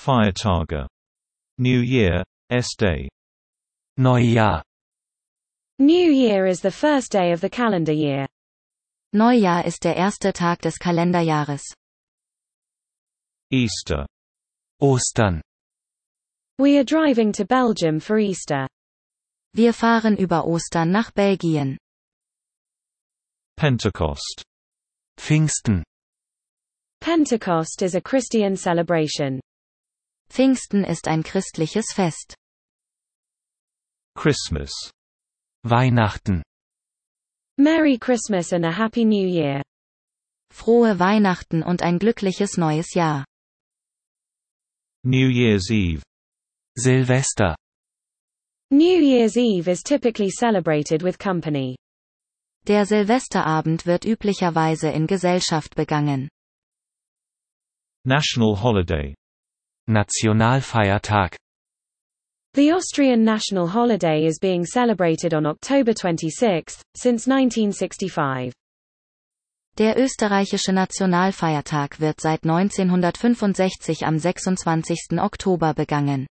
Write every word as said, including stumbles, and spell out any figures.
Feiertage. New Year, S-Day. Neujahr. New Year is the first day of the calendar year. Neujahr ist der erste Tag des Kalenderjahres. Easter. Ostern. We are driving to Belgium for Easter. Wir fahren über Ostern nach Belgien. Pentecost. Pfingsten. Pentecost is a Christian celebration. Pfingsten ist ein christliches Fest. Christmas. Weihnachten. Merry Christmas and a Happy New Year. Frohe Weihnachten und ein glückliches neues Jahr. New Year's Eve. Silvester. New Year's Eve is typically celebrated with company. Der Silvesterabend wird üblicherweise in Gesellschaft begangen. National holiday. Nationalfeiertag. The Austrian national holiday is being celebrated on October twenty-sixth, since nineteen sixty-five. Der österreichische Nationalfeiertag wird seit neunzehnhundertfünfundsechzig am sechsundzwanzigsten Oktober begangen.